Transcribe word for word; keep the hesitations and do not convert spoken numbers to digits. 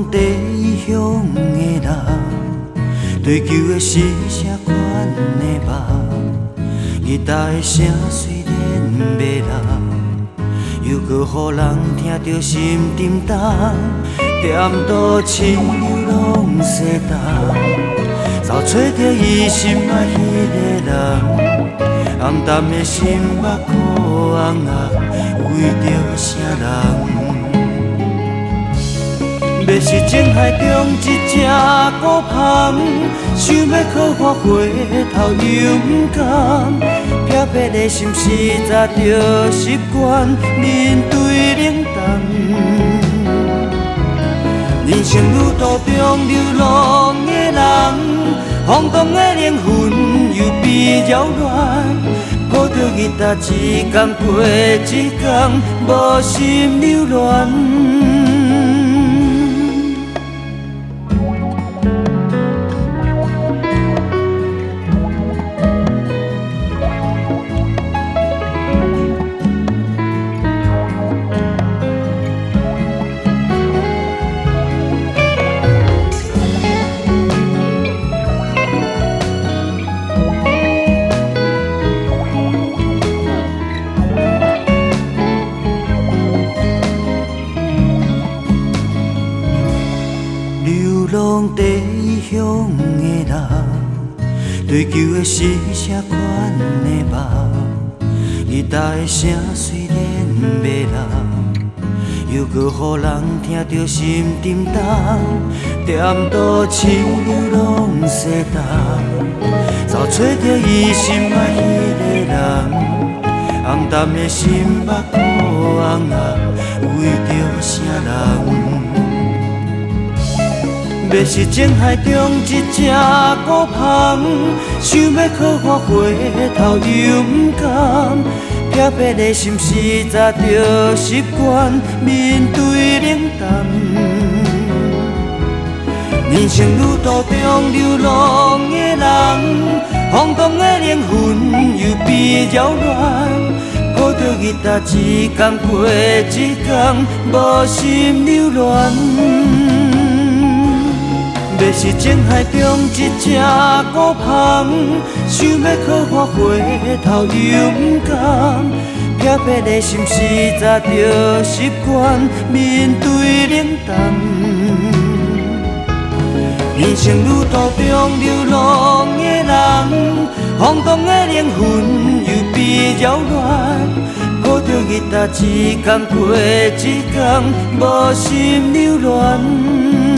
地乡的人，追求的是啥款的梦？吉他的声虽然迷人，又搁予人听着心沉重。踮倒市流浪西东，找找着伊心爱迄个人。暗淡的心目苦红红，为着啥人？要是情海中一只孤芳，想要靠我回头又不甘，撇撇的心事早就习惯面对冷淡。人生旅途中流浪的人，晃动的灵魂又变扰乱，抱着吉他一天过一天，无心留恋。流浪地乡的人，追求的是啥款的梦？吉他的声虽然迷人，又搁予人听着心沉重。踮倒市流浪西东，找找着伊心爱迄个人。暗淡的心目苦红红，为着啥人？要是情海中一只孤芳，想要靠我回头又不甘，撇撇的心事早就习惯面对冷淡。人生旅途中流浪的人，晃动的灵魂又变扰乱，抱着吉他一天过一天，无心留恋。要是情海中一只孤芳，想要靠我回头又不甘，撇撇的心事早就习惯面对冷淡。人生旅途中流浪的人，晃动的灵魂又变扰乱，抱着吉他一天过一天，无心留恋。